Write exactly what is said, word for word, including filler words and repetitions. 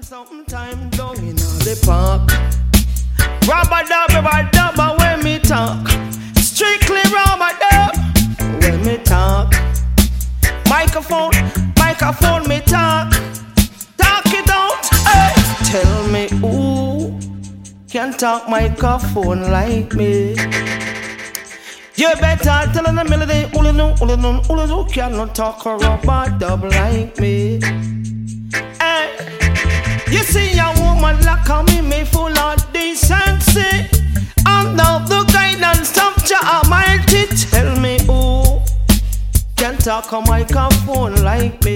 Sometime down in the park, rubber dub, rubber dub when me talk. Strictly rubber dub when me talk. Microphone, microphone me talk. Talk it out, hey. Tell me who can talk microphone like me. You better tell them the melody. Ulu no, ulu no, ulu no cannot talk a rubber dub like me. Hey. You see a woman like a me, me full of decency. Under the guidance of Jah Almighty, tell me who can talk a microphone like me.